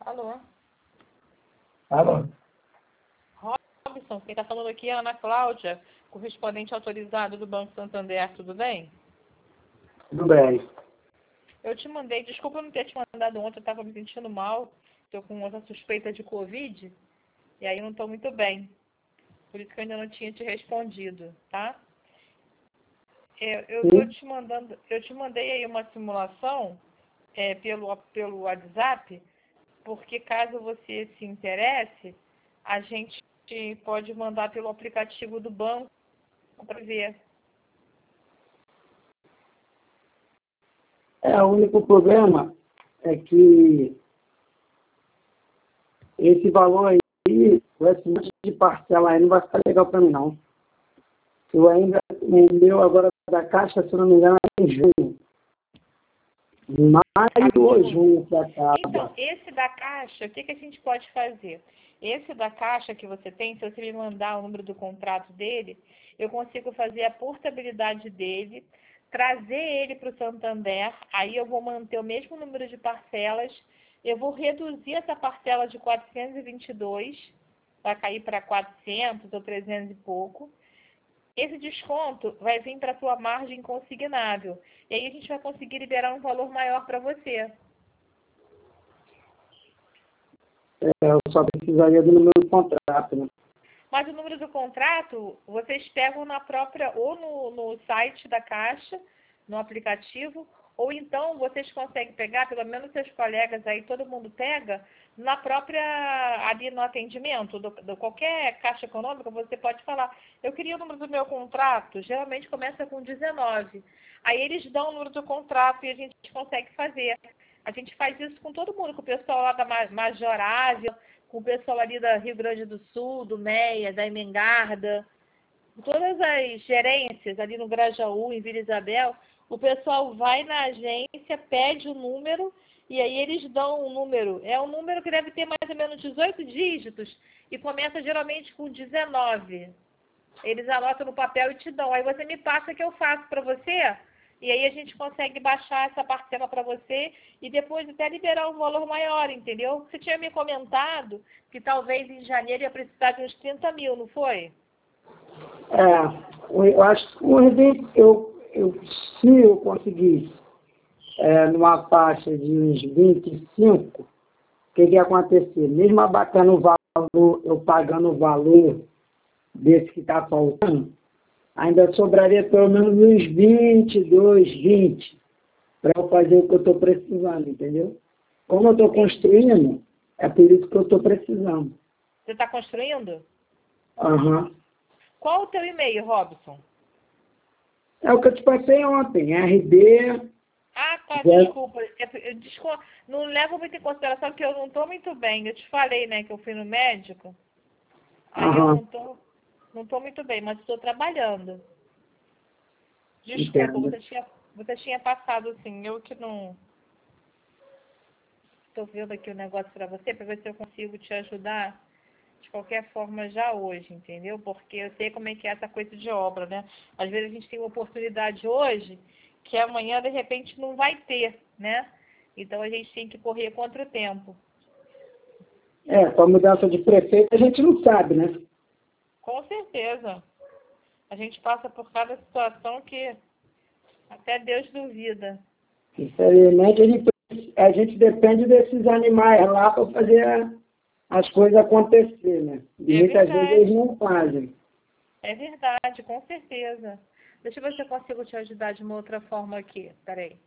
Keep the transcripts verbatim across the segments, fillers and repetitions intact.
Alô? Alô? Robson, quem está falando aqui é a Ana Cláudia, correspondente autorizado do Banco Santander, tudo bem? Tudo bem. Eu te mandei, desculpa eu não ter te mandado ontem, eu estava me sentindo mal, estou com outra suspeita de Covid, e aí não estou muito bem. Por isso que eu ainda não tinha te respondido, tá? Eu, eu tô te mandando, eu te mandei aí uma simulação é, pelo, pelo WhatsApp, porque caso você se interesse, a gente pode mandar pelo aplicativo do banco para ver. É, o único problema é que esse valor aí, com esse monte de parcela aí, não vai ficar legal para mim, não. Eu ainda, o meu agora da Caixa, se eu não me engano, é em junho. Maio ou junho que acaba. Então, esse da Caixa, o que, que a gente pode fazer? Esse da Caixa que você tem, se você me mandar o número do contrato dele, eu consigo fazer a portabilidade dele, trazer ele para o Santander, aí eu vou manter o mesmo número de parcelas, eu vou reduzir essa parcela de quatrocentos e vinte e dois, vai cair para quatrocentos ou trezentos e pouco. Esse desconto vai vir para a sua margem consignável. E aí a gente vai conseguir liberar um valor maior para você. É, eu só precisaria do número do contrato, né? Mas o número do contrato, vocês pegam na própria, ou no, no site da Caixa, no aplicativo, ou então vocês conseguem pegar, pelo menos seus colegas aí, todo mundo pega, na própria, ali no atendimento, do, do qualquer Caixa Econômica, você pode falar, eu queria o número do meu contrato, geralmente começa com dezenove. Aí eles dão o número do contrato e a gente consegue fazer. A gente faz isso com todo mundo, com o pessoal lá da Major Ávila, com o pessoal ali da Rio Grande do Sul, do Meia, da Emengarda, todas as gerências ali no Grajaú, em Vila Isabel, o pessoal vai na agência, pede o número, e aí eles dão um número. É um número que deve ter mais ou menos dezoito dígitos, e começa geralmente com dezenove. Eles anotam no papel e te dão. Aí você me passa que eu faço para você, e aí a gente consegue baixar essa parcela para você e depois até liberar um valor maior, entendeu? Você tinha me comentado que talvez em janeiro ia precisar de uns trinta mil, não foi? É, eu acho que o evento, eu, eu, se eu conseguisse é, numa faixa de uns vinte e cinco, o que, que ia acontecer? Mesmo abatendo o valor, eu pagando o valor desse que está faltando, ainda sobraria pelo menos uns vinte e dois, vinte, para eu fazer o que eu estou precisando, entendeu? Como eu estou construindo, é por isso que eu estou precisando. Você está construindo? Aham. Uhum. Qual o teu e-mail, Robson? É o que eu te passei ontem, R D... Ah, tá, desculpa. Eu, desculpa. Não levo muito em consideração que eu não estou muito bem. Eu te falei, né, que eu fui no médico. Aí Uhum. eu não estou não tô muito bem, mas estou trabalhando. Desculpa, você tinha, você tinha passado assim, eu que não... Estou vendo aqui o negócio para você, para ver se eu consigo te ajudar de qualquer forma já hoje, entendeu? Porque eu sei como é que é essa coisa de obra, né? Às vezes a gente tem uma oportunidade hoje que amanhã, de repente, não vai ter, né? Então a gente tem que correr contra o tempo. É, com a mudança de prefeito a gente não sabe, né? Com certeza. A gente passa por cada situação que até Deus duvida. Infelizmente, a gente, a gente depende desses animais lá para fazer as coisas acontecer, né? E É muitas verdade. vezes eles não fazem. É verdade, com certeza. Deixa eu ver se eu consigo te ajudar de uma outra forma aqui. Peraí.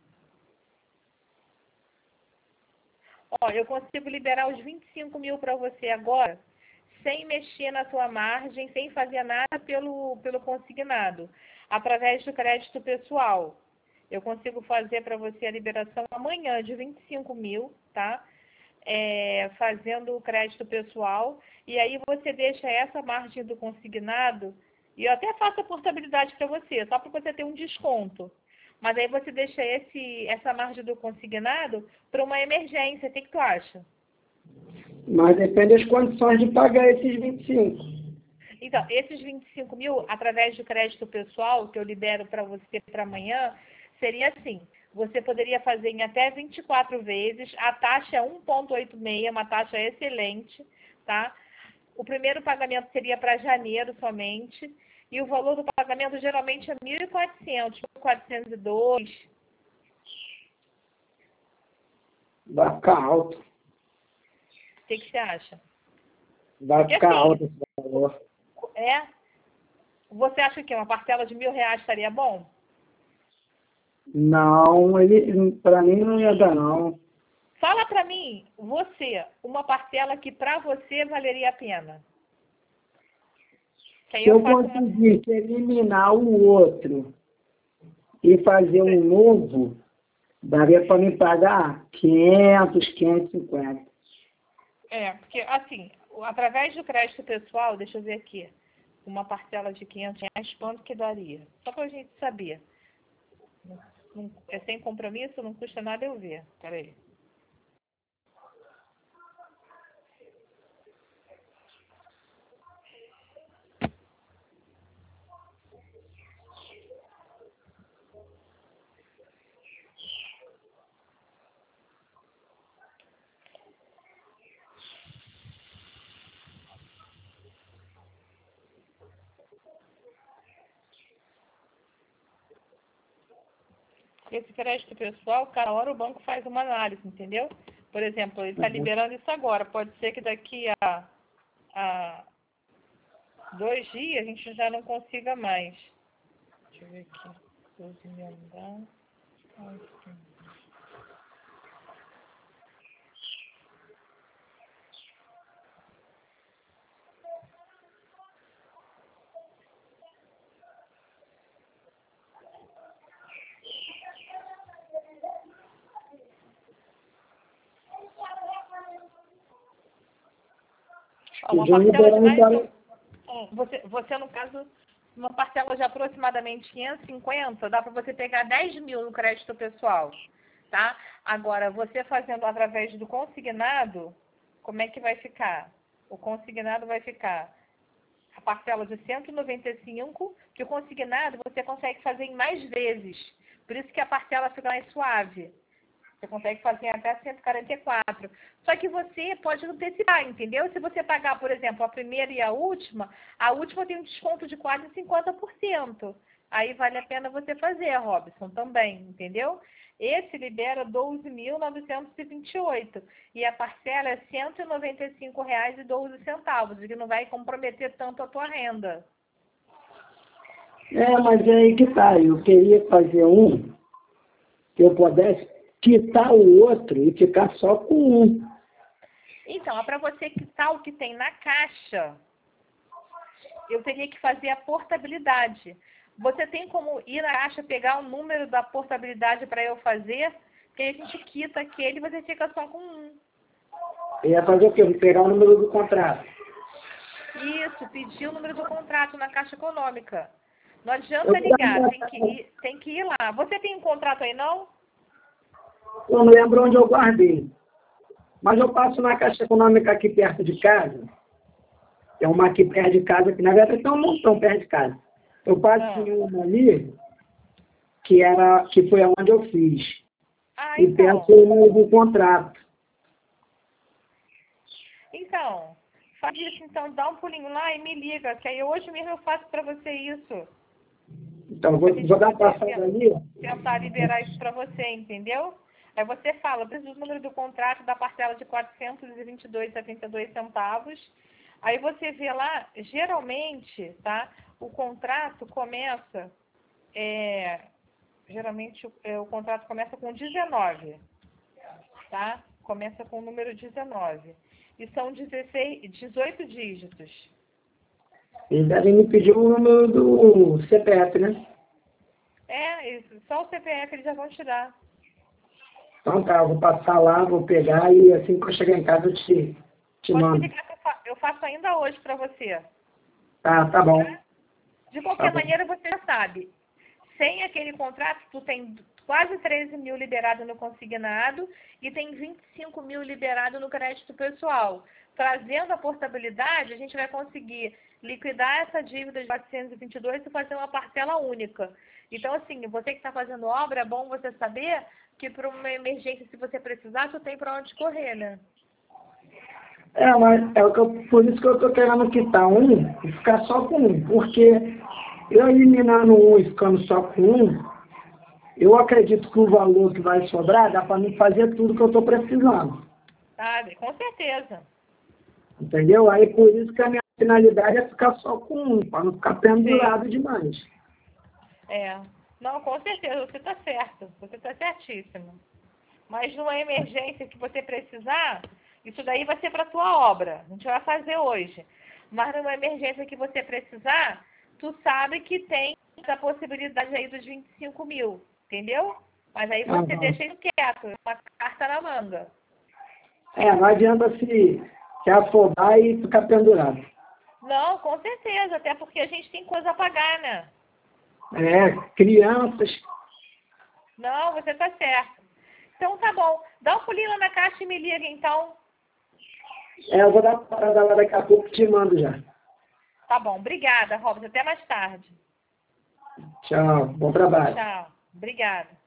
Ó, eu consigo liberar os vinte e cinco mil para você agora, sem mexer na sua margem, sem fazer nada pelo, pelo consignado, através do crédito pessoal. Eu consigo fazer para você a liberação amanhã de vinte e cinco mil, tá? É, fazendo o crédito pessoal, e aí você deixa essa margem do consignado, e eu até faço a portabilidade para você, só para você ter um desconto. Mas aí você deixa esse, essa margem do consignado para uma emergência. O que, que tu acha? Mas depende das condições de pagar esses vinte e cinco. Então, esses vinte e cinco mil, através do crédito pessoal, que eu libero para você para amanhã, seria assim. você poderia fazer em até vinte e quatro vezes. A taxa é um vírgula oitenta e seis, uma taxa excelente, tá? O primeiro pagamento seria para janeiro somente. E o valor do pagamento geralmente é mil e quatrocentos, mil quatrocentos e dois. Vai ficar alto. O que, que você acha? Vai Porque, ficar assim, alto esse valor. É? Você acha que uma parcela de mil reais estaria bom? Não, ele, para mim não ia dar, não. Fala pra mim, você, uma parcela que pra você valeria a pena. Que aí Se eu eu faço uma... conseguisse eliminar o outro e fazer um novo, daria para me pagar quinhentos, quinhentos e cinquenta. É, porque assim, através do crédito pessoal, deixa eu ver aqui, uma parcela de quinhentos reais, quanto que daria? Só pra gente saber. Não, é sem compromisso, não custa nada eu ver. Peraí. Esse crédito pessoal, cada hora o banco faz uma análise, entendeu? Por exemplo, ele está Uhum. liberando isso agora. Pode ser que daqui a, a dois dias a gente já não consiga mais. Deixa eu ver aqui. doze mil dá. Ó, uma Pediu parcela de liberando mais. para... Hum, Você, você, no caso, uma parcela de aproximadamente quinhentos e cinquenta, dá para você pegar dez mil no crédito pessoal, tá? Agora, você fazendo através do consignado, como é que vai ficar? O consignado vai ficar a parcela de cento e noventa e cinco, que o consignado você consegue fazer em mais vezes. Por isso que a parcela fica mais suave. Você consegue fazer até cento e quarenta e quatro. Só que você pode antecipar, entendeu? Se você pagar, por exemplo, a primeira e a última, a última tem um desconto de quase cinquenta por cento. Aí vale a pena você fazer, Robson, também, entendeu? Esse libera doze mil novecentos e vinte e oito e a parcela é cento e noventa e cinco reais e doze centavos, o que não vai comprometer tanto a tua renda. É, mas é aí que tá. Eu queria fazer um que eu pudesse quitar o outro e ficar só com um. Então, é para você quitar o que tem na caixa, eu teria que fazer a portabilidade. Você tem como ir na caixa, pegar o número da portabilidade para eu fazer, que aí a gente quita aquele e você fica só com um. Eu ia fazer o quê? Eu ia pegar o número do contrato. Isso, pedir o número do contrato na Caixa Econômica. Não adianta Eu, ligar, tem que ir, tem que ir lá. Você tem um contrato aí, não? eu não lembro onde eu guardei. Mas eu passo na Caixa Econômica aqui perto de casa. Tem uma aqui perto de casa, que na verdade tem um montão perto de casa. Eu passo Ah. em uma ali, que, era, que foi onde eu fiz. Ah, E então. peço o número do contrato. Então, faz isso, então, dá um pulinho lá e me liga, que aí hoje mesmo eu faço para você isso. Então, vou, vou dar uma passada ali. Tentar liberar isso para você, entendeu? Aí você fala, preciso do número do contrato da parcela de quatrocentos e vinte e dois reais e setenta e dois centavos. Aí você vê lá, geralmente, tá? O contrato começa, é, geralmente o, é, o contrato começa com dezenove, tá? Começa com o número dezenove. E são dezesseis, dezoito dígitos. Eles devem me pedir o número do C P F, né? É, isso, só o C P F eles já vão te dar. Então tá, eu vou passar lá, vou pegar e assim que eu chegar em casa eu te, te Pode me mando. ligar que eu fa- eu faço ainda hoje para você. Tá, tá bom. De Tá qualquer bom. maneira, você já sabe. Sem aquele contrato, tu tem quase treze mil liberado no consignado e tem vinte e cinco mil liberado no crédito pessoal. Trazendo a portabilidade, a gente vai conseguir liquidar essa dívida de quatrocentos e vinte e dois e fazer uma parcela única. Então, assim, você que está fazendo obra, é bom você saber que para uma emergência, se você precisar, tu tem para onde correr, né? É, mas é o que eu, por isso que eu estou querendo quitar um e ficar só com um. Porque eu eliminando um e ficando só com um, eu acredito que o valor que vai sobrar dá para mim fazer tudo que eu estou precisando. Sabe? Com certeza. Entendeu? Aí por isso que a minha finalidade é ficar só com um, para não ficar pendurado demais. É. Não, com certeza, você está certo. Você está certíssimo. Mas numa emergência que você precisar, isso daí vai ser para a tua obra. A gente vai fazer hoje. Mas numa emergência que você precisar, tu sabe que tem essa possibilidade aí dos vinte e cinco mil. Entendeu? Mas aí você Uhum. deixa ele quieto. Uma carta na manga. É, não adianta se, se afobar e ficar pendurado. Não, com certeza. Até porque a gente tem coisa a pagar, né? É, crianças. Não, você tá certo. Então tá bom. Dá um pulinho lá na caixa e me liga, então. É, eu vou dar uma parada lá daqui a pouco e te mando já. Tá bom. Obrigada, Robson. Até mais tarde. Tchau, bom trabalho. Tchau. Obrigada.